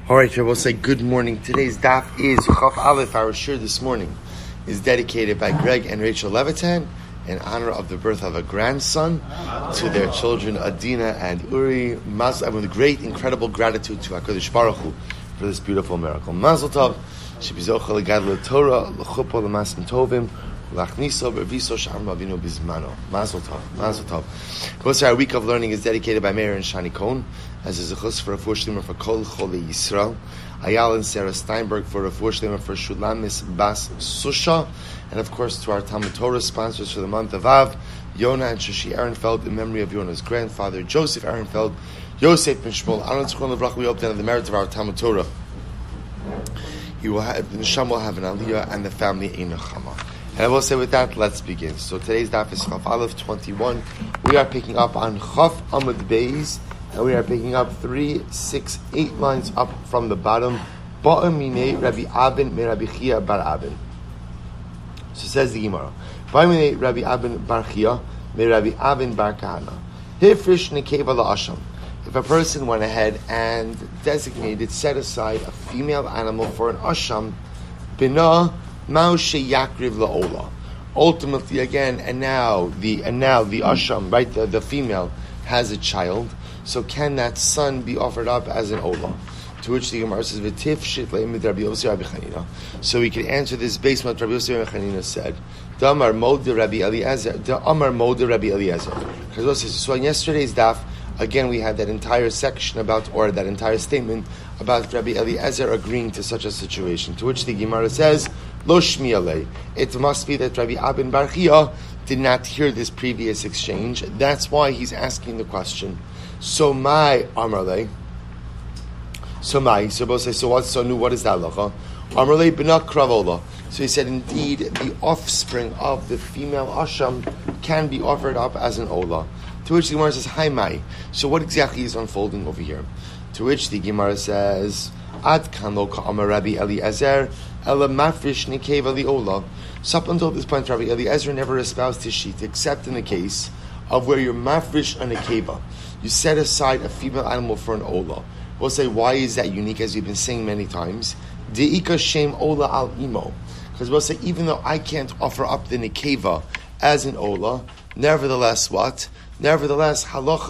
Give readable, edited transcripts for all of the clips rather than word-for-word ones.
All right, we'll say good morning. Today's daf is Chaf Aleph. Our shir this morning is dedicated by Greg and Rachel Levitan in honor of the birth of a grandson to their children Adina and Uri. With great, incredible gratitude to HaKadosh Baruch Hu for this beautiful miracle. Mazel Tov, Shebizocha legadol Torah, lechuppah lemasim tovim, lachniso beviso sham avinu bizmano. Mazel Tov, Mazel Tov. Of our week of learning is dedicated by Meir and Shani Cohn, as is a chus for Refuah Shlema for Kol Cholei Yisrael, Ayal and Sarah Steinberg for Refuah Shlema for Shulamis Bas Susha, and of course to our Talmud Torah sponsors for the month of Av, Yonah and Shashi Ehrenfeld, in memory of Yonah's grandfather Joseph Ehrenfeld, Yosef ben Shmuel, Aaron Zchron Levrach. We hope that in the merit of our Talmud Torah, he will have, the Neshama will have an Aliyah and the family a Nechama. And I will say with that, let's begin. So today's daf is Chaf Aleph 21. We are picking up on Chaf Amud Beis, and we are picking up 3, 6, 8 lines up from the bottom. Ba'a minei Rabbi Abin me Rabbi Chia bar Abin. So says the Gemara. Ba'a minei Rabbi Abin bar Chia me Rabbi Abin bar Kahana. Hifrish nekeva la'asham. If a person went ahead and designated, set aside a female animal for an asham, bina ma'u sheyakriv la'ola. Ultimately, again, and now the asham, right, the female has a child. So can that son be offered up as an olah? To which the Gemara says, "V'tif shit le'imid Rabbi Yossi Rabbi Chanina." So we can answer this based on what Rabbi Yossi Rabbi Chanina said. Damar mod Rabbi Eliezer. Damar mod Rabbi Eliezer. So in yesterday's daf, again we had that entire section about, or that entire statement about Rabbi Eliezer agreeing to such a situation. To which the Gemara says, "Lo shmi alei." It must be that Rabbi Abin bar Chia did not hear this previous exchange. That's why he's asking the question. So my Amarle. So both say, so what's so new? What is that halacha? Amarle b'na kravola. So he said, indeed, the offspring of the female asham can be offered up as an olah. To which the Gemara says, hi mai. So what exactly is unfolding over here? To which the Gemara says, ad kan lo ka'amar Rabbi Eliezer ela mafrish nekeva li'olah. So up until this point, Rabbi Eliezer never espoused his sheet, except in the case of where you're mafrish on a keva. You set aside a female animal for an olah. We'll say, why is that unique, as we've been saying many times? De'ika shem olah al imo. Because we'll say, even though I can't offer up the nekeva as an olah, nevertheless, what? Nevertheless, halacha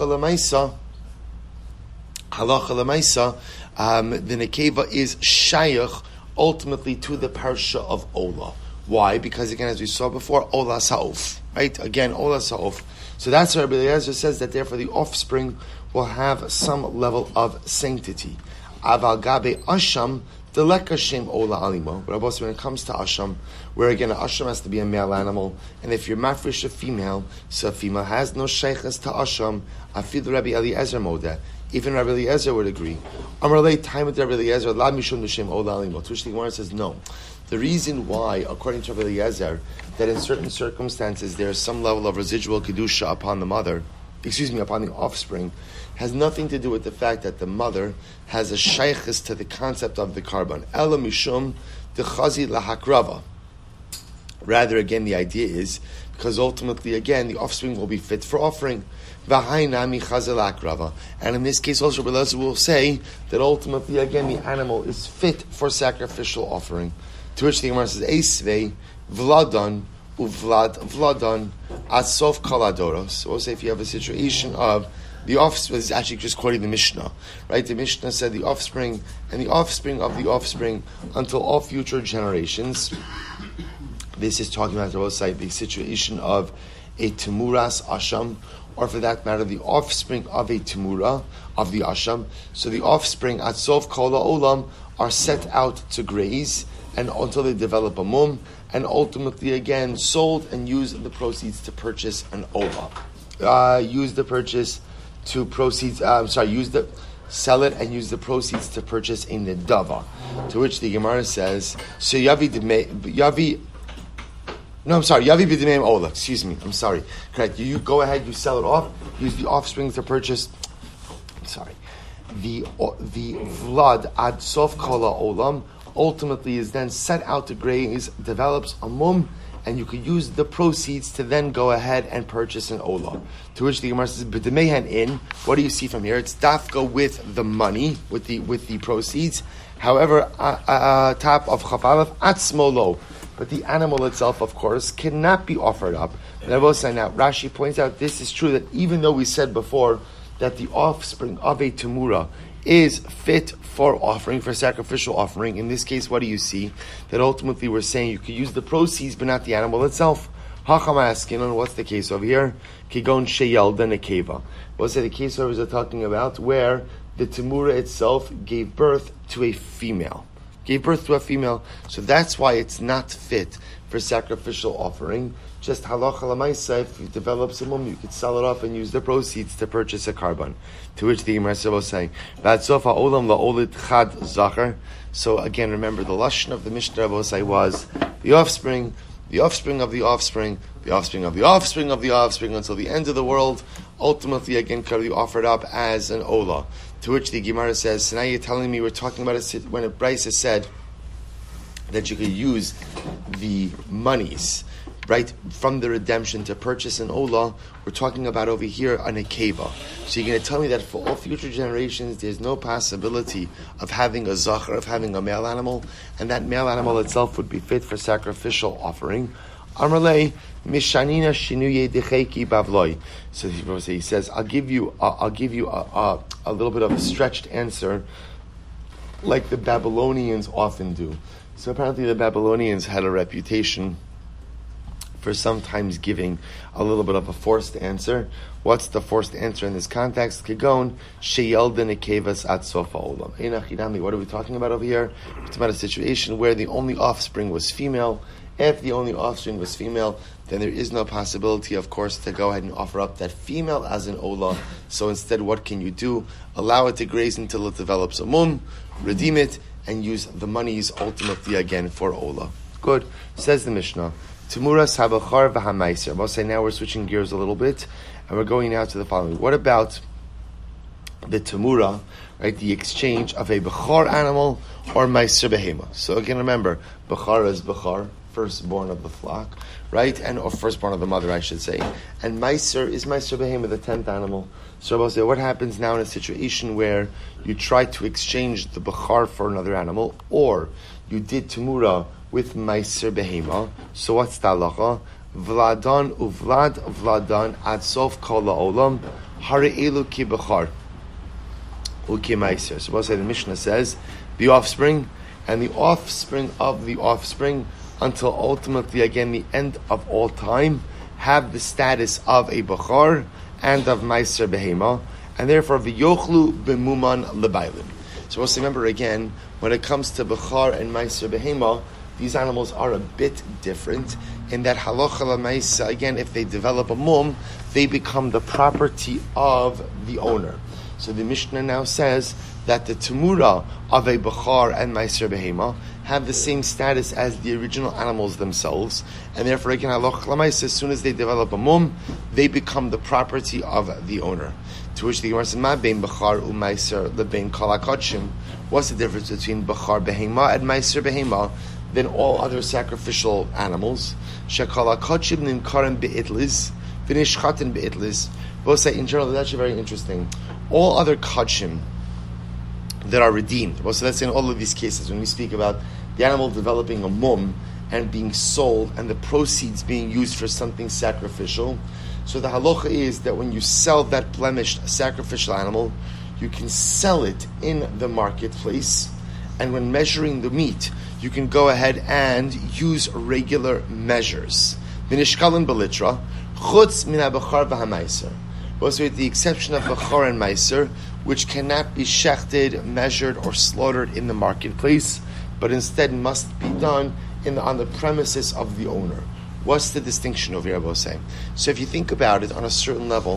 l'maisa, the nekeva is shayach ultimately to the parsha of olah. Why? Because again, as we saw before, olah sa'uf. Right? Again, olah sa'uf. So that's why Rabbi Eliezer says that therefore the offspring will have some level of sanctity. Aval gabe asham deleka shem ola alimo. But also when it comes to asham, where again an asham has to be a male animal, and if you're mafresh a female, so a female has no sheikhs to asham. Afid Rabbi Eliezer modeh. Even Rabbi Eliezer would agree. Amarlei time with Rabbi Eliezer la mishum l'shem ola alimo. To which the Gemara says no. The reason why, according to Rabbi Eliezer, that in certain circumstances there is some level of residual kedusha upon the upon the offspring, has nothing to do with the fact that the mother has a shaykhis to the concept of the carbon. Ela mishum dechazi lahakrava. Rather, again, the idea is because ultimately, again, the offspring will be fit for offering. V'hainami chazel akrava. And in this case, also Rabbi Eliezer will say that ultimately, again, the animal is fit for sacrificial offering. To which the Gemara says, Eisvei, Vladan, Vladan, Atsof Kaladoros. So we'll say if you have a situation of the offspring, this is actually just quoting the Mishnah, right? The Mishnah said the offspring and the offspring of the offspring until all future generations. This is talking about the situation of a Temuras Asham, or for that matter, the offspring of a Temura, of the Asham. So the offspring, Atsof Kala Olam, are set out to graze, and until they develop a mum, and ultimately again sold and use the proceeds to purchase an olah. Sell it and use the proceeds to purchase a nedava. To which the Gemara says, so Yavi b'dimeim olah. Excuse me, I'm sorry. Correct. You go ahead, you sell it off, use the offspring to purchase. I'm sorry. The vlad ad sof kala olam ultimately is then set out to graze, develops a mum, and you could use the proceeds to then go ahead and purchase an ola. To which the Gemara says, "B'demehen in." What do you see from here? It's dafka with the money, with the proceeds. However, top of Chaf Aleph atzmolo, but the animal itself, of course, cannot be offered up. And I will say now, Rashi points out this is true that even though we said before that the offspring of a Tamura is fit for offering, for sacrificial offering. In this case, what do you see? That ultimately we're saying you could use the proceeds, but not the animal itself. Hacham asking, what's the case over here? Kigon sheyalda nekeva. What's the case over here talking about? Where the Tamura itself gave birth to a female. So that's why it's not fit for sacrificial offering. Just halacha l'maisa, if you develop some mum, you could sell it off and use the proceeds to purchase a carbon. To which the Gemara will say, "V'atzof ha'olam la'olid chad zachar." So again, remember the lashon of the Mishnah will say was the offspring of the offspring, the offspring of the offspring of the offspring until the end of the world. Ultimately, again, could be offered up as an ola. To which the Gemara says, "So now you're telling me we're talking about when a Brisa said that you could use the monies." Right, from the redemption to purchase an ola, we're talking about over here an akeva. So you're going to tell me that for all future generations, there's no possibility of having a zachar, of having a male animal, and that male animal itself would be fit for sacrificial offering. Amrlei mishanina shinuye decheki bavloi. So he says, I'll give you a little bit of a stretched answer, like the Babylonians often do. So apparently the Babylonians had a reputation for sometimes giving a little bit of a forced answer. What's the forced answer in this context? Kigon sheyalda nekevas at sofa olam. What are we talking about over here? We're talking about a situation where the only offspring was female. If the only offspring was female, then there is no possibility, of course, to go ahead and offer up that female as an ola. So instead, what can you do? Allow it to graze until it develops a mum, redeem it, and use the monies ultimately again for ola. Good. Says the Mishnah. Tamuras habachar v'hamaiser. I'll say now we're switching gears a little bit, and we're going now to the following. What about the tamura, right? The exchange of a bechar animal or maiser behema. So again, remember, bechar is bechar, firstborn of the flock, right? Or firstborn of the mother, I should say. And maiser is maiser behema, the 10th animal. So I'll say, what happens now in a situation where you try to exchange the bechar for another animal, or you did tamura with maiser behema? So what's the halacha? Vladan uvlad vladan ad sof kol ha'olam hare'elu ki bechar uki maiser. So we'll say the Mishnah says the offspring and the offspring of the offspring until ultimately again the end of all time have the status of a bechar and of maiser behema, and therefore the yochlu b'muman lebaylim. So we'll say, remember again, when it comes to bechar and maiser behema, these animals are a bit different in that halacha l'maisa, again, if they develop a mum, they become the property of the owner. So the Mishnah now says that the tamura of a bechar and maiser behema have the same status as the original animals themselves, and therefore, again, halacha l'maisa, as soon as they develop a mum, they become the property of the owner. To which the Gemara says, "Ma bein bechar u'maiser lebein kol hakotshim." What's the difference between bechar behema and maiser behema than all other sacrificial animals? Shekala kachim nimkarim be'itlis, v'nishchatin be'itlis. Both say in general, that's actually very interesting. All other kachim that are redeemed. Well, so that's in all of these cases when we speak about the animal developing a mum and being sold and the proceeds being used for something sacrificial. So the halacha is that when you sell that blemished sacrificial animal, you can sell it in the marketplace, and when measuring the meat, you can go ahead and use regular measures. Minishkalin belitra, chutz min habechar v'hamaiser. Also, with the exception of bechar and maiser, which cannot be shechted, measured, or slaughtered in the marketplace, but instead must be done on the premises of the owner. What's the distinction over here, I will say? So if you think about it on a certain level,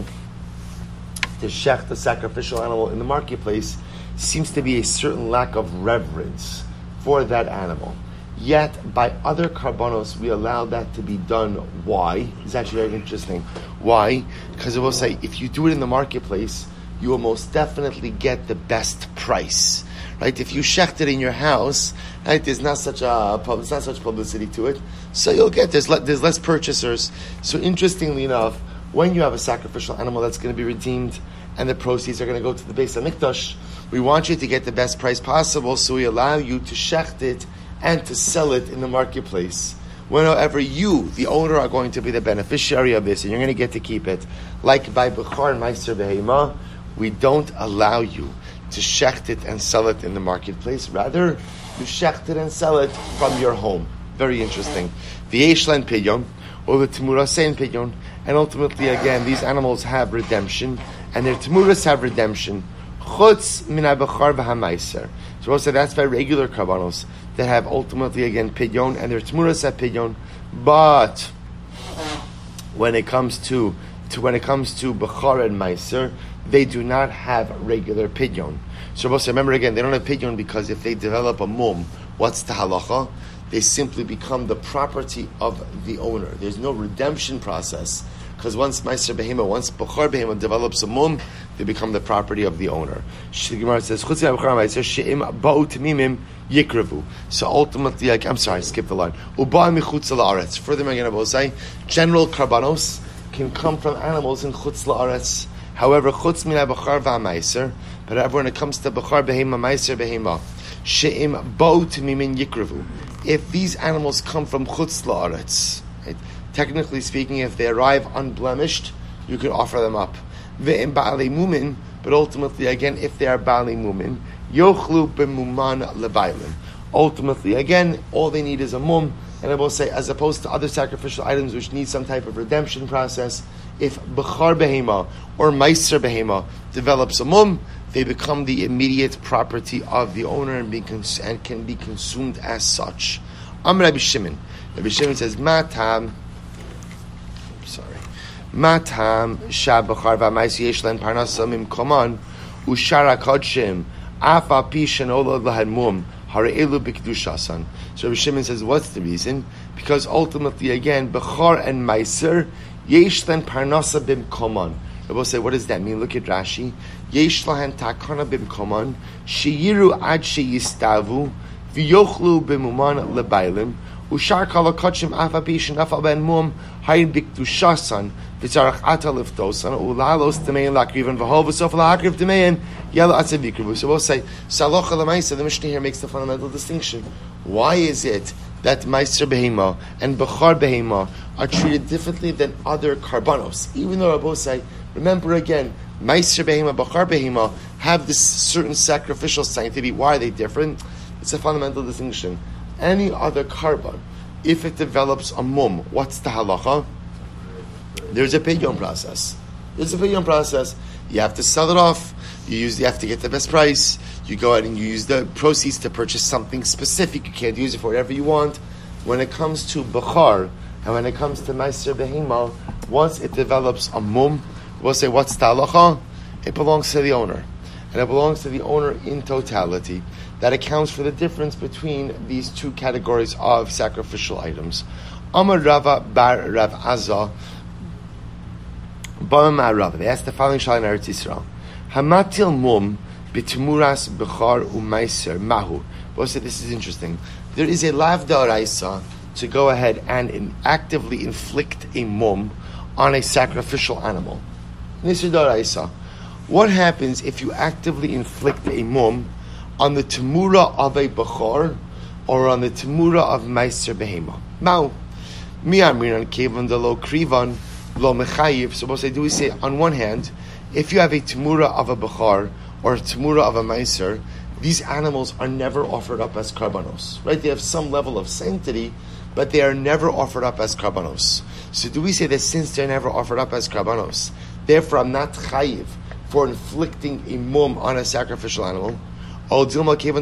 to shecht a sacrificial animal in the marketplace seems to be a certain lack of reverence for that animal. Yet, by other karbanos, we allow that to be done. Why? It's actually very interesting. Why? Because it will say, if you do it in the marketplace, you will most definitely get the best price. right? If you shecht it in your house, right, there's not such publicity to it, so you'll get there's less purchasers. So interestingly enough, when you have a sacrificial animal that's going to be redeemed and the proceeds are going to go to the Beis HaMikdash, we want you to get the best price possible, so we allow you to shecht it and to sell it in the marketplace. Whenever you, the owner, are going to be the beneficiary of this, and you're going to get to keep it, like by Bechor and Meiser Behema, we don't allow you to shecht it and sell it in the marketplace. Rather, you shecht it and sell it from your home. Very interesting. The Yeshlan Pidyon, or the Temurasein Pidyon, and ultimately, again, these animals have redemption, and their Temuras have redemption. Chutz min ha-Bechor v'ha-Meiser. So we'll say that's by regular karbanos that have ultimately, again, pidyon, and their Temuras have pidyon. But when it comes to Bechor and Meiser, they do not have regular pidyon. So we'll say, remember again, they don't have pidyon because if they develop a mum, what's the halacha? They simply become the property of the owner. There's no redemption process. Because once Meiser Behema, once Bechor Behema develops a mum, they become the property of the owner. The Gemara says, Yikravu. So ultimately, I'm sorry, I skipped the line. Furthermore, again, I will say, general karbanos can come from animals in chutz la'aretz. However, chutz min ha-Bechor v'ha-Meiser, but when it comes to Bechor Behema, Meiser Behema, she'im bo'u tamimin yikravu. If these animals come from chutz la'aretz, right? Technically speaking, if they arrive unblemished, you could offer them up. Ve'im ba'alei mumin, but ultimately, again, if they are ba'alei mumin, yochlu b'muman lebaylim. Ultimately, again, all they need is a mum, and I will say, as opposed to other sacrificial items which need some type of redemption process, if Bechor Behema or Meiser Behema develops a mum, they become the immediate property of the owner and can be consumed as such. Rabbi Shimon. Rabbi Shimon says, Matam Shabachar v'Meiser yesh len parnasa mimkoman ushara kodshim afa pi shenola lahadmum hare'elu b'kedushasan. So Rabbi Shimon says, what's the reason? Because ultimately, again, Bechor and Meiser yesh len parnasa bimkoman. I will say, what does that mean? Look at Rashi. Yesh lahen takana bimkoman sheyiru ad sheyistavu v'yochlu b'muman lebaylim ushar kala kodshim afa pi shenafal ben mum hayin b'kedushasan. So we'll say, Salocha l'Maisa, the Mishnah here makes the fundamental distinction. Why is it that Meiser Behema and Bechor Behema are treated differently than other karbanos? Even though Rabbi say, remember again, Meiser Behema, Bechor Behema have this certain sacrificial sanctity. Why are they different? It's a fundamental distinction. Any other karban, if it develops a mum, what's the halacha? There's a pidyon process. You have to sell it off. You have to get the best price. You go out and you use the proceeds to purchase something specific. You can't use it for whatever you want. When it comes to Bechor and when it comes to Meiser Behema, once it develops a mum, we'll say, what's the halacha? It belongs to the owner. And it belongs to the owner in totality. That accounts for the difference between these two categories of sacrificial items. Amar Rava bar Rav Azza. They asked the following shal in Eretz Yisrael: Hamatil mum b'temuras bechar u'meiser mahu. Well, so this is interesting. There is a lav da'oraisa to go ahead and actively inflict a mum on a sacrificial animal. Nisr da'oraisa. What happens if you actively inflict a mum on the temura of a bechar or on the temura of meiser behema? Mahu. Mi amrinan kevan de lo krivan. So we'll say, do we say, on one hand, if you have a temura of a bechar or a temura of a meiser, these animals are never offered up as karbanos, right? They have some level of sanctity, but they are never offered up as karbanos. So do we say that since they're never offered up as karbanos, therefore I'm not chayiv for inflicting a mum on a sacrificial animal? Or do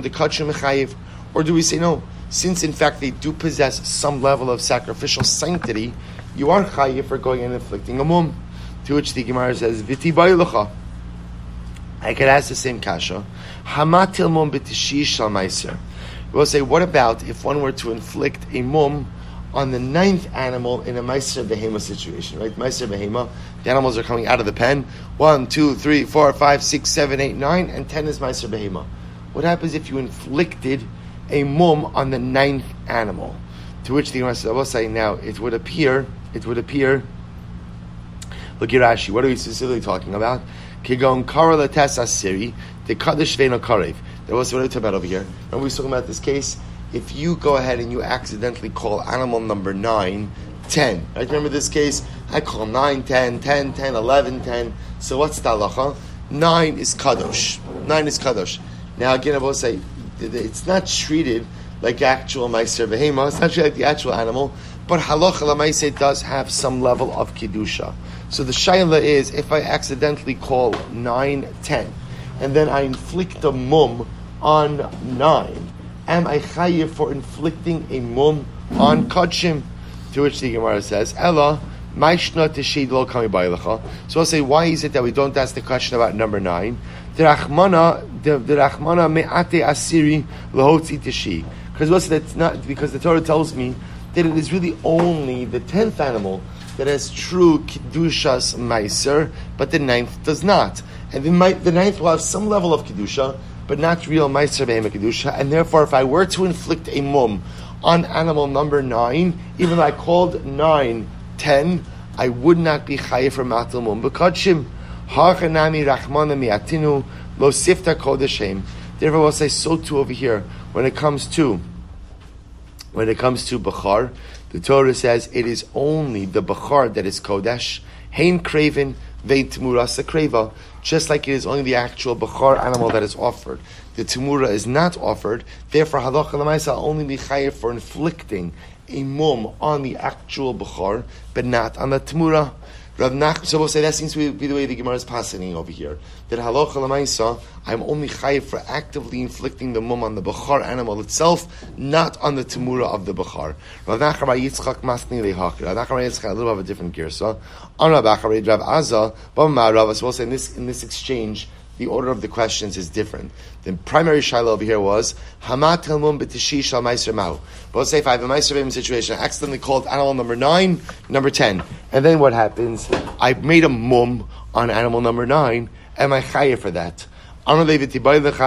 we say no? Since in fact they do possess some level of sacrificial sanctity, you are chayiv for going and inflicting a mum. To which the Gemara says, Viti bailucha. I could ask the same kasha. Hamatil mum b'tishish shal meiser. We'll say, what about if one were to inflict a mum on the 9th animal in a meiser behema situation, right? Meiser behema, the animals are coming out of the pen. 1, 2, 3, 4, 5, 6, 7, 8, 9, and 10 is meiser behema. What happens if you inflicted a mum on the 9th animal? To which the Gemara says, I will say now, it would appear, look at Rashi, what are we specifically talking about? Kigon kara lates asiri, the kaddish veino karev. That was what we're talking about over here. Remember we were talking about this case? If you go ahead and you accidentally call animal number 9, 10. Right? Remember this case? I call 9, 10, 10, 10, 11, 10. So what's the halacha? 9 is kadosh. 9 is kadosh. Now again, I will say, it's not treated like actual meiser behema. It's not treated like the actual animal. But halacha l'maiseh does have some level of kedusha. So the shaila is, if I accidentally call 9, 10, and then I inflict a mum on 9, am I chayiv for inflicting a mum on kodshim? To which the Gemara says, Ella, maishna teshid lo kami bailacha. So I'll say, why is it that we don't ask the question about number 9? Derachmana me'ate asiri lahotzi teshi. Because that's not, because the Torah tells me that it is really only the 10th animal that has true kedushas meiser, but the 9th does not. And the 9th will have some level of kedusha, but not real meiser behema kedusha. And therefore, if I were to inflict a mum on animal number 9, even though I called 9 10, I would not be chayiv for matal mum b'kodshim. Hachanami rachmana mi'atinu lo sifta kodeshem. Therefore, we'll say so too over here. When it comes to Bechar, the Torah says it is only the Bechar that is Kodesh. Hein Kraven, Vein Tmurasa Kreva. Just like it is only the actual Bechar animal that is offered. The Tmura is not offered. Therefore, Halacha L'maisa will only be chayiv for inflicting a mum on the actual Bechar, but not on the Tmura. So we'll say that seems to be the way the Gemara is passing over here. That halacha l'maisa, I'm only chayiv for actively inflicting the mum on the bechar animal itself, not on the temura of the bechar. Rav Nachman Yitzchak masni lehakir. Rav Nachman Yitzchak a little bit of a different girsa. On Rav Achari Rav Azza, so we'll say in this exchange, the order of the questions is different. The primary shaila over here was Hamat Helmum b'tishi shal meiser mau. But let's say if I have a meiser behema situation, I accidentally called animal number 9, number 10, and then what happens? I made a mum on animal number 9. Am I chayiv for that? So why don't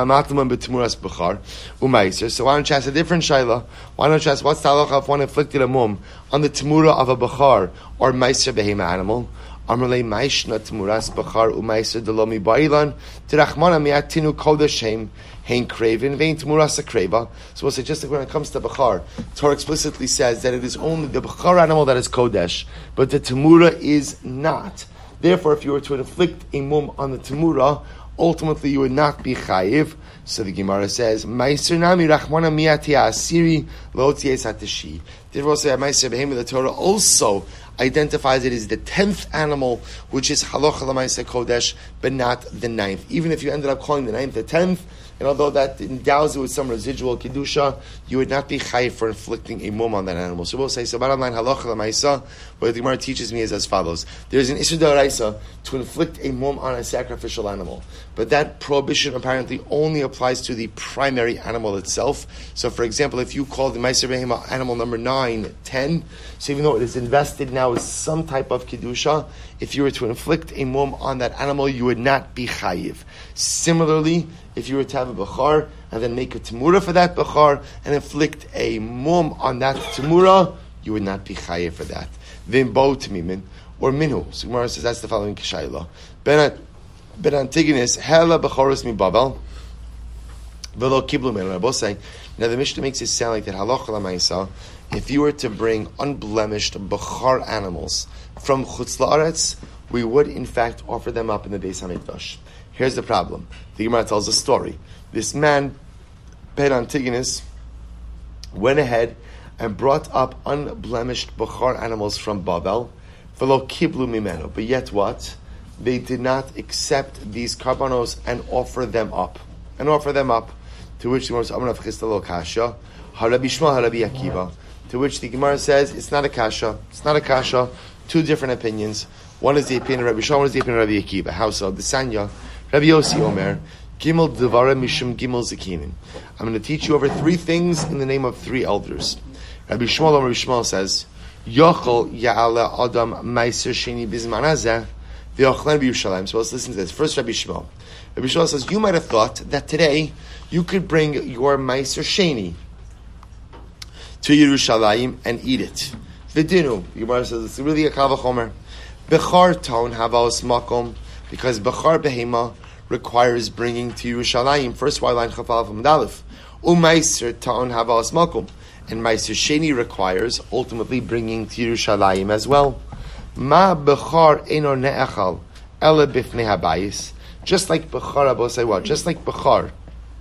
you ask a different shaila? Why don't you ask what's the halacha if one inflicted a mum on the temura of a bechar or meiser behema animal? Amrlei maishna tmuras bachar u'maiser delomi ba'ilan tirachmana mi'atinu kodeshem hein kraven vein tmuras kreva. So we'll say just like when it comes to bachar, Torah explicitly says that it is only the bachar animal that is kodesh, but the temura is not. Therefore, if you were to inflict a mum on the temura, ultimately you would not be chayiv. So the Gemara says, Meiser nami rachmana mi'ati asiri lo tiyes hatashi. Therefore, also meiser behema, the Torah also identifies it as the 10th animal, which is halacha l'maaseh kodesh, but not the 9th. Even if you ended up calling the 9th the 10th, and although that endows it with some residual kedusha, you would not be chayiv for inflicting a mum on that animal. So we'll say, so bottom line, halacha l'maaseh, what the Gemara teaches me is as follows. There's an issur d'oraisa to inflict a mum on a sacrificial animal, but that prohibition apparently only applies to the primary animal itself. So for example, if you call the meiser behema animal number 9, 10, so even though it is invested now with some type of kedusha, if you were to inflict a mum on that animal, you would not be chayiv. Similarly, if you were to have a bechar and then make a temura for that bechar and inflict a mum on that temura, you would not be chayiv for that. Then bo tamimin or minhu. So Gemara says that's the following kashayla. Ben Antigonus hela becharos mi babel velo kiblu men. We're both saying now the Mishnah makes it sound like that halacha l'maisa. If you were to bring unblemished bechar animals from chutz la'aretz, we would in fact offer them up in the Beis Hamikdash. Here's the problem. The Gemara tells a story. This man, Ben Antigonus, went ahead and brought up unblemished bechar animals from Babel, velo kiblu mimenu. But yet what? They did not accept these karbanos and offer them up. To which the Gemara says, Amar Rav Chisda lo kasha, harabi Shmuel, harabi Akiva. To which the Gemara says, it's not a kasha. Two different opinions. One is the opinion of Rabbi Shmuel, one is the opinion of Rabbi Akiva. How so? The Sanya, Rabbi Yossi Omer, Gimel Devara Mishum Gimel Zakinin. I'm going to teach you over 3 things in the name of 3 elders. Rabbi Shmuel says, Yochel Ya'ala Adam Meiser Sheni Bizmanazeh V'Yochlen B'Yushalayim. So let's listen to this. First, Rabbi Shmuel Rabbi Shmuel says, you might have thought that today you could bring your Meiser Sheni to Yerushalayim and eat it. V'dinu, Gemara says, it's really a Kal V'chomer. Bechar ton havos makom, because Bechar Behema requires bringing to Yerushalayim. First Y line Chafal from Dalif. Umeiser ton havos makom. And Meiser Sheni requires ultimately bringing to Yerushalayim as well. Ma Bechar eno ne'echal ele bifnei habayis. Just like Bechar, Abosai what? Just like Bechar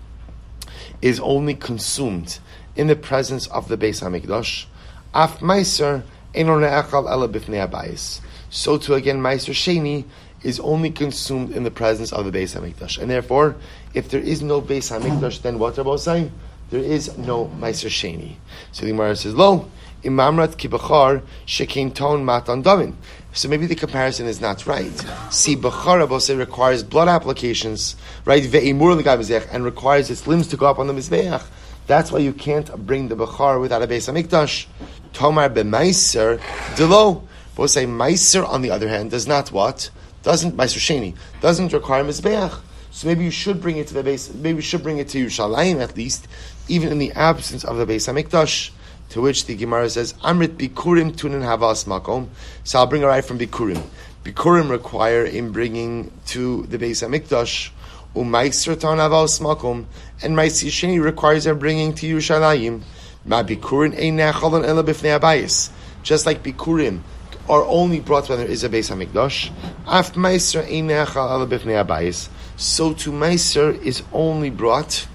is only consumed in the presence of the Beis HaMikdash, Af Meiser eno ne'echal ele bifnei habayis. So too again, Meiser Sheni is only consumed in the presence of the Beis HaMikdash. And therefore, if there is no Beis HaMikdash, then what Abosai? There is no Meiser Sheni. So the Gemara says, Lo, imamrat ki Bechar shekein ton matan davin. So maybe the comparison is not right. See, Bechar Abosai requires blood applications, right? Ve'imur l'gai mizbeach, and requires its limbs to go up on the mizbeach. That's why you can't bring the Bechar without a Beis HaMikdash. Tomar b'meiser delo. Abosai Meiser, on the other hand, does not what? Doesn't Meiser Sheni doesn't require mizbeach. So maybe you should bring it to the base. Maybe we should bring it to Yerushalayim at least, even in the absence of the Beis HaMikdash. To which the Gemara says, Amrit Bikurim tunin havas makom. So I'll bring a right from Bikurim. Bikurim require in bringing to the Beis HaMikdash. Umaiser ton havas makom. And Meiser Sheni requires a bringing to Yerushalayim. Ma Bikurim ein nechalon ela b'fnei habayis. Just like Bikurim are only brought when there is a Beis HaMikdash. Af Meiser ein nechal ela b'fnei habayis. So to Meiser is only brought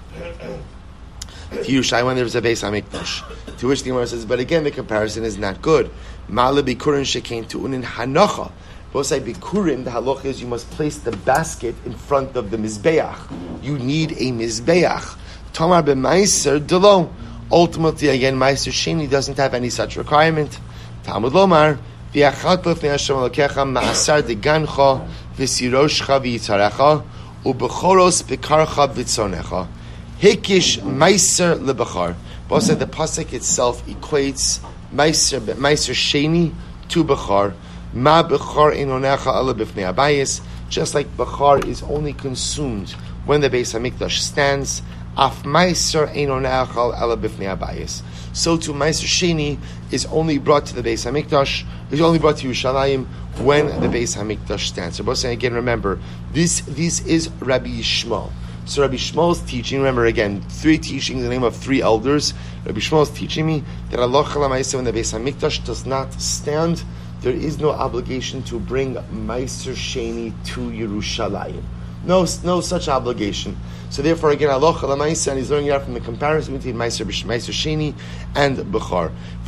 to Yerushalayim when there is a Beis HaMikdash. To which the Gemara says, but again, the comparison is not good. Ma'ale bikurim shekein tu'unin hanacha. Both say bikurim, the halacha is you must place the basket in front of the mizbeach. You need a mizbeach. Tomar b'meiser delo. Ultimately, again, Meiser Sheni doesn't have any such requirement. Talmud Lomar, v'yachat b'fnei Hashem Elokecha ma'asar degancha v'siroshcha v'yitzarecha u'bechoros b'karcha v'tzonecha. Hikish Meiser lebechar. Both said the pasuk itself equates Meiser Sheni to Bechar. Ma Bechar inonecha ala b'fnei habayis. Just like Bechar is only consumed when the Beis HaMikdash stands. Af Meiser inonecha ala b'fnei habayis. So too Meiser Sheni is only brought to the Beis HaMikdash. Is only brought to Yerushalayim when the Beis HaMikdash stands. So both saying again, remember this is Rabbi Yishmael. So Rabbi Shmuel's teaching, remember again, 3 teachings in the name of 3 elders. Rabbi Shmuel's teaching me that Allah Chalamaisa, when the Beis HaMikdash does not stand, there is no obligation to bring Meiser Sheni to Yerushalayim. No such obligation. So therefore, again, Allah Chalamaisa, and he's learning out from the comparison between Meiser Sheni and Bechar.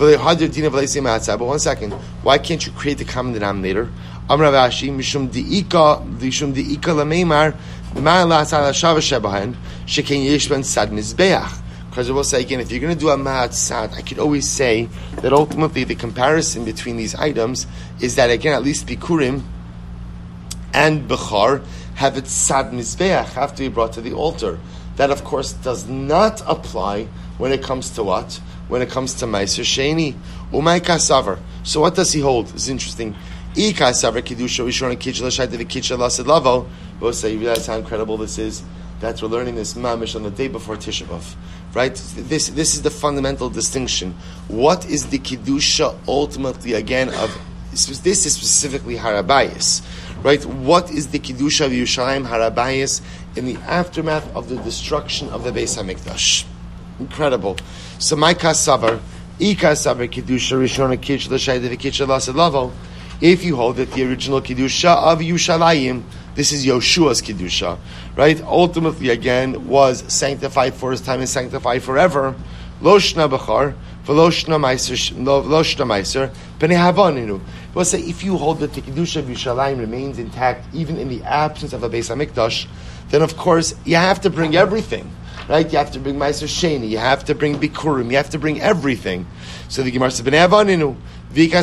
But 1 second, why can't you create the common denominator? Amar Rashi, Mishum Di'ika Lameimar, because I will say again, if you're going to do a Ma'at Sad, I could always say that ultimately the comparison between these items is that again, at least Bikurim and Bechar have its Sad Mizbeach, have to be brought to the altar. That of course does not apply when it comes to what? When it comes to Meiser Sheni. Umay Kasavar. So what does he hold? It's interesting. I Kasavar Kedusha Rishon Kitchel Shai Devi Kitchel Lasid Lavo. Both say, you realize how incredible this is? That we're learning this mamish on the day before Tisha B'Av, right? This is the fundamental distinction. What is the kedusha ultimately again of? This is specifically Harabayis, right? What is the kedusha of Yerushalayim Harabayis in the aftermath of the destruction of the Beis Hamikdash? Incredible. So my kasavar, ikasavar kedusha rishona kitch l'shayde v'kitch l'asad lavo. If you hold that the original kedusha of Yerushalayim, this is Yoshua's kedusha, right? Ultimately, again, was sanctified for his time and sanctified forever. Loshna bechar, v'loshna meiser, p'nei havaninu. We'll say if you hold that the kedusha of Yerushalayim remains intact even in the absence of a Beis Hamikdash, then of course you have to bring everything, right? You have to bring Meiser Sheni, you have to bring Bikurim, you have to bring everything. So the Gemara says, p'nei havaninu. But if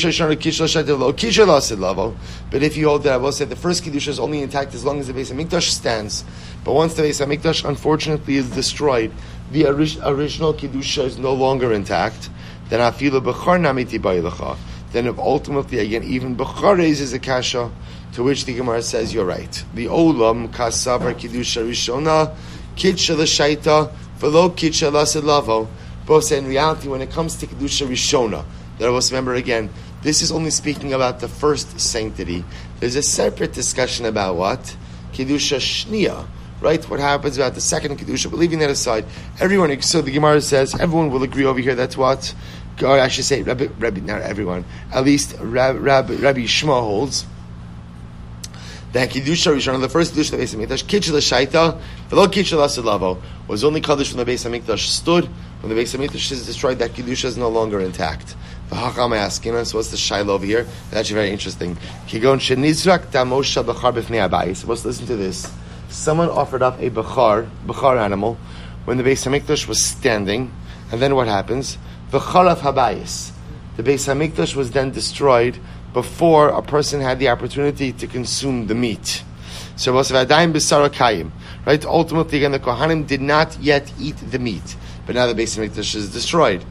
you hold that, I will say the first kedusha is only intact as long as the Beis Hamikdash stands. But once the Beis Hamikdash unfortunately is destroyed, the original kedusha is no longer intact. Then afilu bechar namiti ba'ilacha. then if ultimately, again, even Bechar raises a kasha, to which the Gemara says, you're right. The Olam kasavar Kiddusha Rishona, Kidsha l'shaita, v'lo Kidsha l'asilavo. Both say in reality, when it comes to Kiddusha Rishona, that I must remember again, this is only speaking about the first sanctity. There's a separate discussion about what? Kiddusha Shnia. Right? What happens about the second Kedusha? But leaving that aside, everyone, so the Gemara says, everyone will agree over here, that's what? God, I should say, Rabbi, not everyone, at least Rabbi Shema holds, that Kedusha Rishon, the first Kedusha of the Beis HaMikdash, Kitchel Shaita, V'lo Kitchel Asilavo, was only Kaddish when the Beis HaMikdash stood. When the Beis HaMikdash is destroyed, that Kedusha is no longer intact. The Hacham asking us, what's the Shiloh over here? That's actually very interesting. Kigon Shenizrak Damosha Bechar B'fnei Abayis. So let's listen to this. Someone offered up a Bechar animal, when the Beis HaMikdash was standing, and then what happens? V'charav Habayis. The Beis HaMikdash was then destroyed before a person had the opportunity to consume the meat. So, right? Ultimately, again, the Kohanim did not yet eat the meat, but now the Beis HaMikdash is destroyed.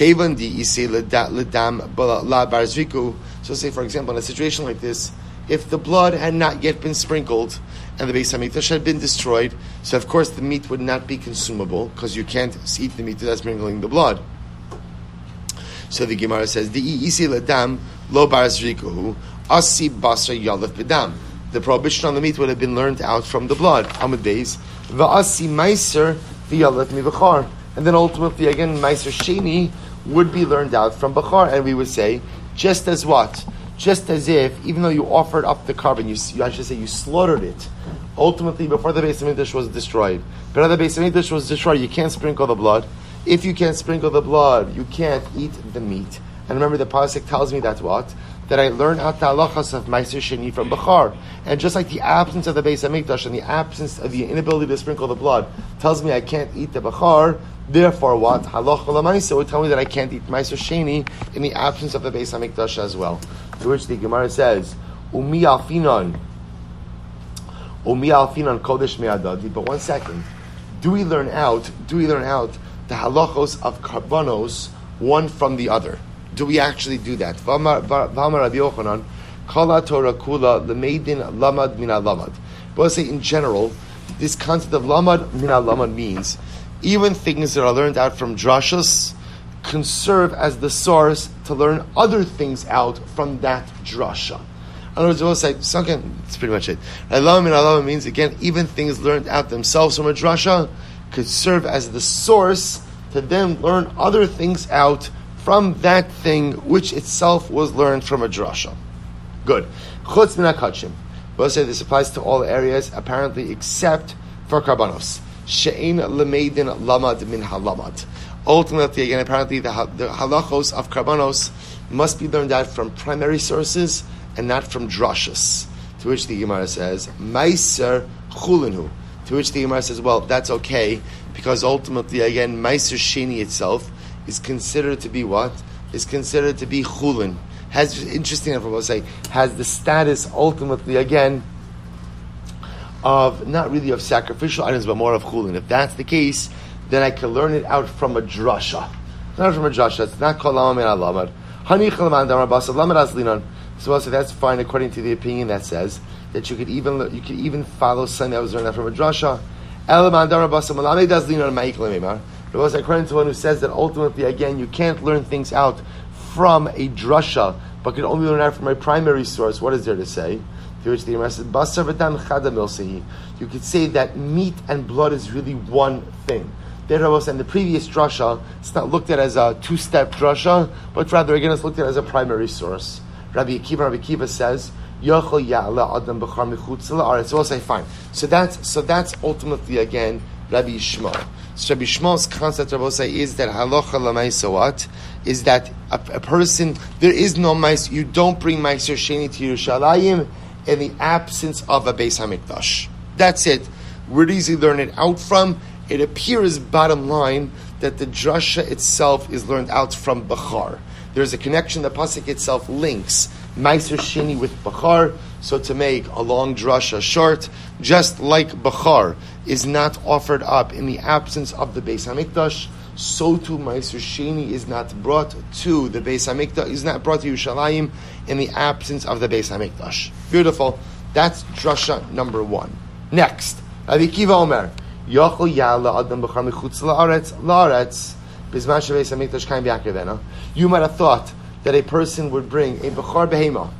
So, say, for example, in a situation like this, if the blood had not yet been sprinkled and the Beis HaMikdash had been destroyed, so of course the meat would not be consumable because you can't eat the meat without sprinkling the blood. So the Gemara says, the prohibition on the meat would have been learned out from the blood. Amud Beis, and then ultimately again Meiser Sheni would be learned out from Bechar, and we would say, just as what? Just as if, even though you offered up the carbon, you slaughtered it, ultimately before the Beis HaMikdash was destroyed. But after the Beis HaMikdash was destroyed, you can't sprinkle the blood. If you can't sprinkle the blood, you can't eat the meat. And remember, the pasuk tells me that what? That I learn out the halachas of Meiser Sheni from Bechar. And just like the absence of the Beis HaMikdash and the absence of the inability to sprinkle the blood tells me I can't eat the Bechar, therefore what? Halacha l'maisa would tell me that I can't eat Meiser Sheni in the absence of the Beis HaMikdash as well. To which the Gemara says, Umi alfinon kodesh me'adadi. But one second, do we learn out the halachos of karbanos one from the other? Do we actually do that? V'amar Rabbi Yochanan, kala Torah kula lemeidin lamad min lamad. But let's say in general, this concept of lamad min lamad means even things that are learned out from drashas can serve as the source to learn other things out from that drasha. In other words, we'll say, that's pretty much it. Lamad min lamad means, again, even things learned out themselves from a drasha could serve as the source to then learn other things out from that thing which itself was learned from a drasha. Good. Chutz min hakachim. We'll say this applies to all areas, apparently, except for karbanos. She'ein lemeidin lamad min halamad. Ultimately, again, apparently, the halachos of karbanos must be learned out from primary sources and not from drashas. To which the Gemara says, Meiser chulinhu. To which the Gemara says, well, that's okay, because ultimately, again, Meiser Sheni itself is considered to be what? Is considered to be chulin. Has, interesting enough, I'll say, has the status ultimately, again, of, not really of sacrificial items, but more of chulin. If that's the case, then I can learn it out from a drasha. Not from a drasha, it's not called lamad min halamad. Hani chalaman damar basa lamad aslinan. So I'll say that's fine according to the opinion that says that you could even follow something that was learned out from a drasha. According to one who says that ultimately, again, you can't learn things out from a drasha, but can only learn out from a primary source. What is there to say? To which the Gemara says, "Basar v'dam chada milsehi." You could say that meat and blood is really one thing. There was, and the previous drasha, it's not looked at as a two-step drasha, but rather again it's looked at as a primary source. Rabbi Akiva says, "Yochel ya'ala adam b'char mechutz la'aretz." So we'll say fine. So that's ultimately again Rabbi Yishmael. So Rabbi Yishmael's concept, I will say, is that halacha l'maisa what? Is that a person, there is no mais, you don't bring Meiser Sheni to Yerushalayim in the absence of a Beis HaMikdash. That's it. Where does he learn it out from? It appears, bottom line, that the drasha itself is learned out from Bechar. There's a connection, the pasuk itself links Meiser Sheni with Bechar, so to make a long drasha short, just like Bechar is not offered up in the absence of the Beis HaMikdash, so too Meiser Sheni is not brought to the Beis Hamikdash, is not brought to Yerushalayim in the absence of the Beis Hamikdash. Beautiful. That's drasha number 1. Next, Rabbi Akiva Omer, Yochel Yala Adam B'char Mechutz La'aretz Bizman Shebeis Hamikdash Kaim B'Akrivena. You might have thought that a person would bring a B'char Behema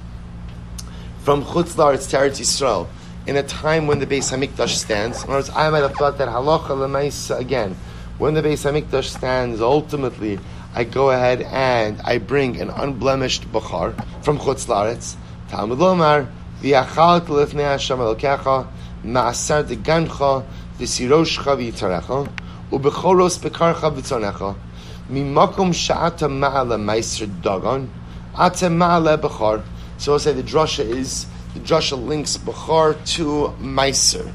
from Chutz La'aretz to Eretz Yisrael in a time when the Beis Hamikdash stands. In other words, I might have thought that halacha l'maisa again, when the Beis Hamikdash stands, ultimately, I go ahead and I bring an unblemished B'char from Chutz La'aretz. Talmud Lomar, V'yachalta lefnei Hashem Elokecha, Ma'asar degancha, V'siroshcha v'yitarecha, U'bechoros bekarcha v'tzonecha, Mimakom sha'ata ma'ala meiser dagon, Ata ma'ala B'char. So I'll say the drasha links B'char to Meiser,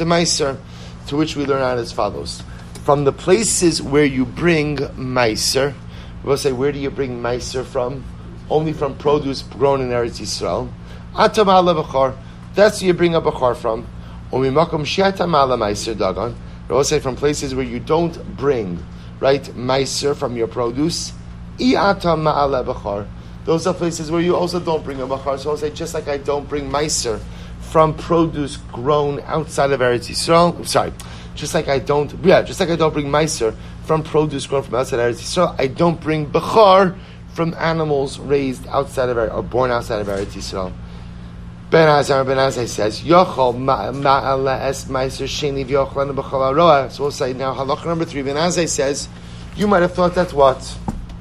to which we learn out as follows. From the places where you bring Meiser, we'll say, where do you bring Meiser from? Only from produce grown in Eretz Yisrael. Ata ma'ala B'char, that's where you bring a B'char from. Umimakom she'ata ma'ala Meiser dagon. We'll say from places where you don't bring, right, Meiser from your produce. I'ata ma'ala B'char. Those are places where you also don't bring a B'char. So I'll say, just like I don't bring Meiser from produce grown outside of Eretz Yisrael. Just like I don't bring Meiser from produce grown from outside Eretz Yisrael, I don't bring B'char from animals raised outside of or born outside of Eretz Yisrael. Ben Azai says, Yochol ma'ala es Meiser sheni v'yochlan b'chol haroah. So we'll say now halacha number 3. Ben Azai says, you might have thought that's what?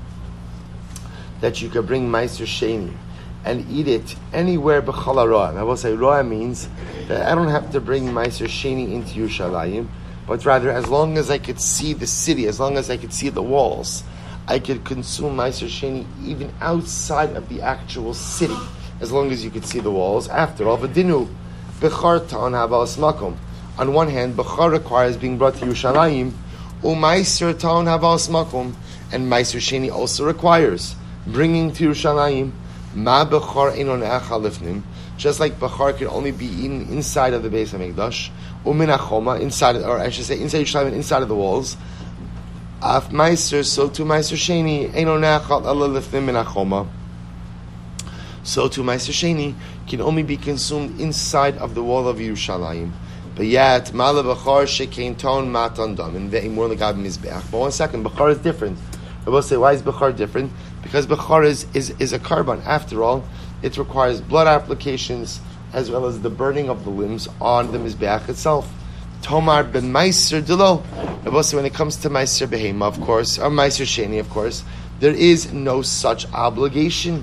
That you could bring Meiser sheni and eat it anywhere b'chol haroah. And I will say roah means that I don't have to bring Meiser sheni into Yerushalayim, but rather as long as I could see the city, as long as I could see the walls, I could consume Meiser sheni even outside of the actual city, as long as you could see the walls. After all, v'dinu b'char ta'on havalas makom. On one hand, b'char requires being brought to Yerushalayim, u'meiser ta'on havalas makom, and Meiser sheni also requires bringing to Yerushalayim. Ma b'char eino ne'achal lifnim, just like b'char can only be eaten inside of the Beis Hamikdash, u'min hachoma, inside Yerushalayim, inside of the walls. Af Meiser, so to Meiser sheni eino ne'achal ala lifnim min hachoma. So too, Meiser sheni can only be consumed inside of the wall of Yerushalayim. But yet, ma'ala b'char shekein ton matan damin ve'imur l'gav mizbeach. But 1 second, b'char is different. I will say, why is b'char different? Because b'char is a carbon. After all, it requires blood applications as well as the burning of the limbs on the mizbeach itself. Tomar ben Meiser delo. I will say, when it comes to Meiser behema, of course, or Meiser sheni, of course, there is no such obligation.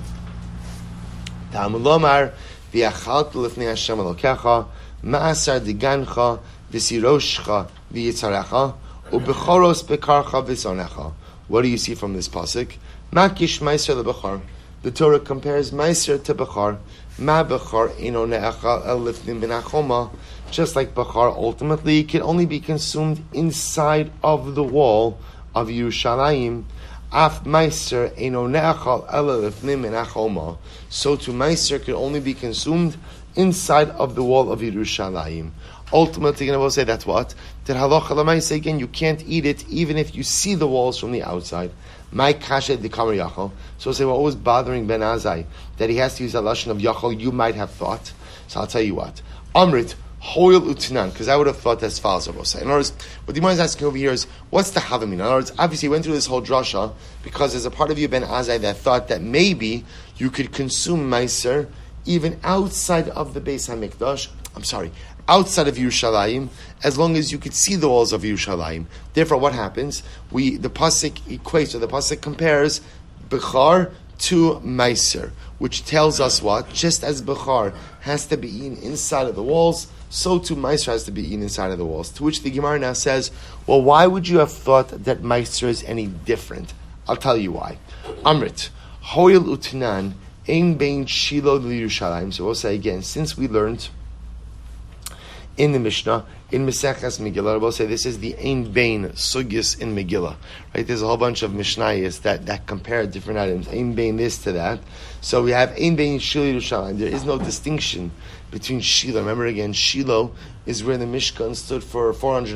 Talmud Lomar, v'yachalta lefnei Hashem Elokecha, ma'asar degancha, v'siroshcha v'yitzarecha, u'bechoros bekarcha v'zonecha. What do you see from this pasuk? Makish Meiser leBechar. The Torah compares Meiser to Bechar. Ma Bechar eino ne'achal el lifnim ben hachoma. Just like Bechar ultimately can only be consumed inside of the wall of Yerushalayim. Af Meiser eino ne'achal ela lifnim min hachoma. So to Meiser can only be consumed inside of the wall of Yerushalayim. Ultimately, I will say that's what? That halacha l'maisa, again, you can't eat it even if you see the walls from the outside. My kashet de kamar yachol. So say, what was bothering Ben Azai? That he has to use a lashon of yachol, you might have thought. So I'll tell you what. Amrit, hoil utinan, because I would have thought that's false. In other words, what the Gemara is asking over here is, what's the havamin? In other words, obviously, he went through this whole drasha because there's a part of you, Ben Azai, that thought that maybe you could consume meiser even outside of the Beis Hamikdash. Outside of Yerushalayim, as long as you could see the walls of Yerushalayim. Therefore, what happens? The pasuk equates, or the pasuk compares Bechar to Meiser, which tells us what? Just as Bechar has to be eaten inside of the walls, so too Meiser has to be eaten inside of the walls. To which the Gemara now says, well, why would you have thought that Meiser is any different? I'll tell you why. Amrit, Hoil Utinan, Ein Bein Shilo Yerushalayim. So we'll say again, since we learned in the Mishnah, in Meseches Megillah. We'll say this is the Ein Bein Sugis in Megillah. Right? There's a whole bunch of Mishnayos that compare different items. Ein Bein this to that. So we have Ein Bein Shiloh Yerushalayim. There is no distinction between Shiloh. Remember again, Shiloh is where the Mishkan stood for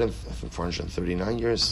439 years.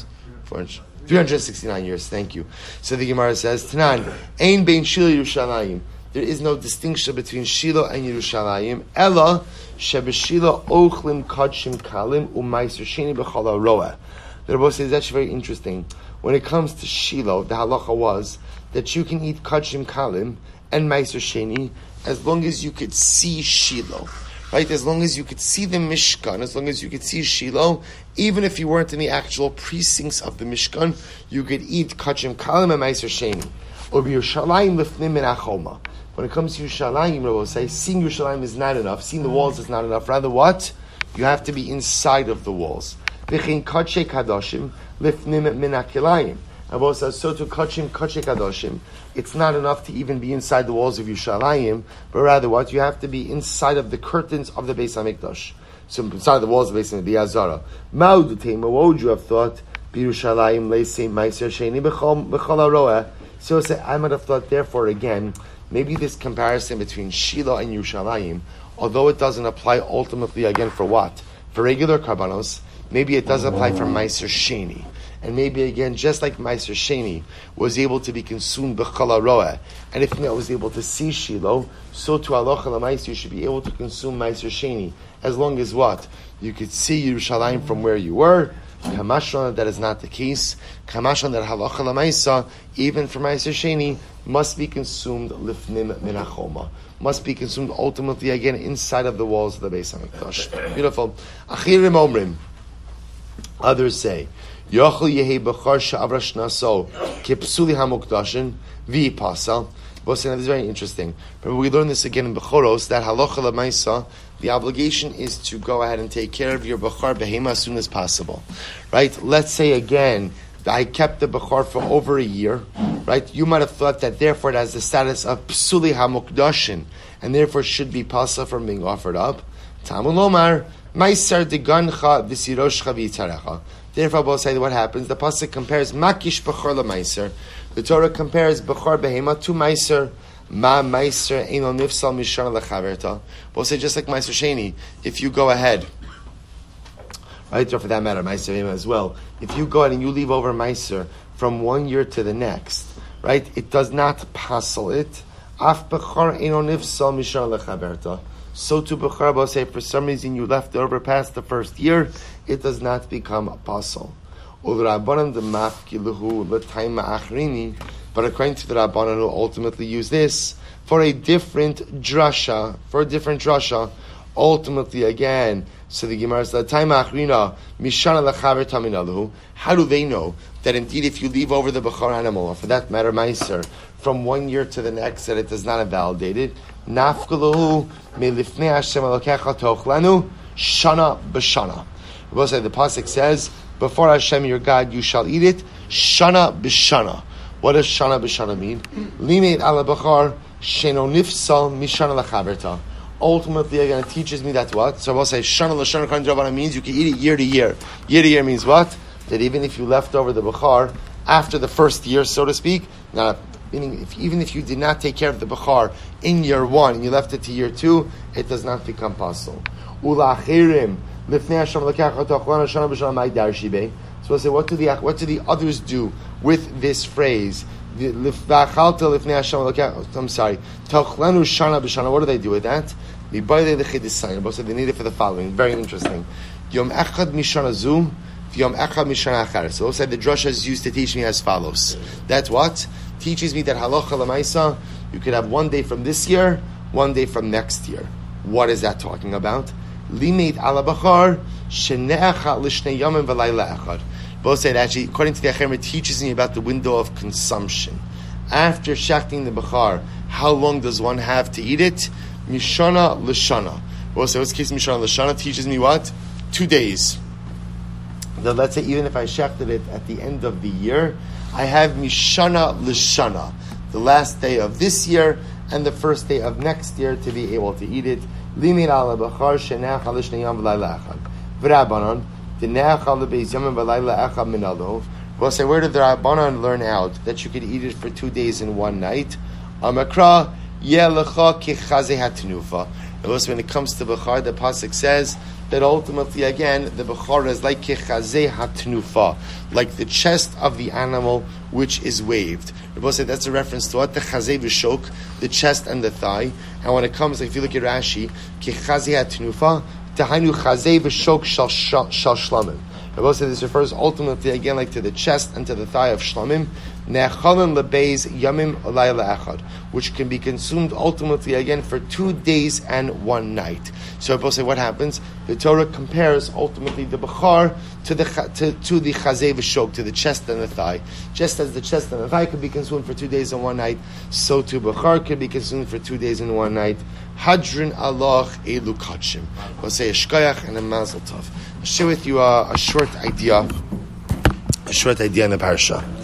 369 years, thank you. So the Gemara says, Tanan, Ein Bein Shiloh Yerushalayim. There is no distinction between Shiloh and Yerushalayim. Ella shebeshilo ochlim kadshim kalim u'maiser sheni b'chol ha'roah. The Rebbe says that's very interesting. When it comes to Shiloh, the halacha was that you can eat kadshim kalim and maiser sheni as long as you could see Shiloh. Right? As long as you could see the Mishkan, as long as you could see Shiloh, even if you weren't in the actual precincts of the Mishkan, you could eat kadshim kalim and maiser sheni. Or b'Yerushalayim lifnim min achoma. When it comes to Yerushalayim, Rabbi will say, seeing Yerushalayim is not enough. Seeing the walls is not enough. Rather, what? You have to be inside of the walls. V'chein kadshe kadoshim lifnim min hakilayim. Rabbi says, so to kadshe kadoshim, it's not enough to even be inside the walls of Yerushalayim, but rather what? You have to be inside of the curtains of the Beis HaMikdash. So inside the walls of the Beis HaMikdash, the Azara. Ma'udutema, what would you have thought? B'Yerushalayim leisei meiser sheni b'chol haroah. So I might have thought, therefore, again, maybe this comparison between Shiloh and Yerushalayim, although it doesn't apply ultimately again for what? For regular karbanos, maybe it does apply for Meiser Sheni. And maybe again, just like Meiser Sheni was able to be consumed b'chol haroah, and if I was able to see Shiloh, so to halacha l'maisa you should be able to consume Meiser Sheni, as long as what? You could see Yerushalayim from where you were. Kamashon, that is not the case. Kamashon, that halacha l'maisa, even for Meiser Sheni, must be consumed lifnim min hachoma. Must be consumed ultimately again inside of the walls of the Beis HaMikdash. Beautiful. Achirim omrim. Others say, Yochel yehi b'char she'avra shnaso kipsuli hamukdashin v'yipasal. This is very interesting. Remember, we learned this again in Bechoros, that halacha l'maisa, the obligation is to go ahead and take care of your bechar behema as soon as possible. Right? Let's say again, I kept the bechar for over a year. Right? You might have thought that therefore it has the status of psuli hamukdashin, and therefore should be pasa from being offered up. Tamun lomar, maiser degancha v'siroshcha v'yitarecha. Therefore, I will say what happens. The pasuk compares makish bechar l'maiser. The Torah compares bechar behema to maiser. Ma maiser eino nifsal mishana lechaverta. We'll say just like maiser sheni, if you go ahead, right, or for that matter, maiser behema as well. If you go ahead and you leave over maiser from 1 year to the next, right, it does not passel it. Af bechar eino nifsal mishana lechaverta. So to bechar, we'll say for some reason you left it over past the first year, it does not become a passel. But according to the Rabbanan who ultimately use this for a different drasha, ultimately again, so the Gemara says, how do they know that indeed if you leave over the Bechar animal, or for that matter, Meiser, from 1 year to the next, that it does not invalidate it? Nafkalahu milifnei Hashem Elokecha tochlanu shana b'shana. We'll say the pasuk says, before Hashem your God you shall eat it shana b'shana. What does shana b'shana mean? Limeid ala b'char sheno nifsal mishana lachaverta. Ultimately, again, it teaches me that what? So we'll say shana l'shana according to Rabbanan means you can eat it year to year. Year to year means what? That even if you left over the b'char after the first year, so to speak, now meaning even if you did not take care of the b'char in year 1 and you left it to year 2, it does not become possible. Ulachirim. So we'll say, what do the others do with this phrase? I'm sorry. What do they do with that? They need it for the following. Very interesting. So we'll say the drasha is used to teach me as follows. That's what? Teaches me that halacha l'maisa, you could have 1 day from this year, 1 day from next year. What is that talking about? Limeid ala bachar shene'echa l'shnei yomim v'layla echad. Both said actually, according to the Achem, it teaches me about the window of consumption. After shechting the bachar, how long does one have to eat it? Mishana l'shana. Both say, what's the case of Mishana l'shana? Teaches me what? 2 days. Now let's say even if I shechted it at the end of the year, I have Mishana l'shana, the last day of this year and the first day of next year to be able to eat it. Limit ala b'char sheneach ala shnei yom v'layla echad. V'rabbanon, t'neach ala beis yom v'layla echad minalo. We'll say, where did the Rabbanon learn out that you could eat it for 2 days and 1 night? Amakra, yelecha kichazeh hatnufa. Also, when it comes to Bechar, the Pasuk says that ultimately, again, the Bechar is like kichazeh hatnufa, like the chest of the animal which is waved. Rabbi said that's a reference to what? The chazeh v'shok, the chest and the thigh. And when it comes, like if you look at Rashi, kichazeh hatnufa, tahainu chazeh v'shok shal shlamim. Rabbi said this refers ultimately again like to the chest and to the thigh of shlamim. Ne'achalim lebeis yamim layla echad, which can be consumed ultimately again for 2 days and 1 night. So Rabbi say what happens? The Torah compares ultimately the bechar to the chazeh v'shok, to the chest and the thigh. Just as the chest and the thigh could be consumed for 2 days and 1 night, so too bechar could be consumed for 2 days and 1 night. Hadrin Allah elu kachim. We'll say a shkoyach and a mazel tov. I'll share with you a short idea in the parasha.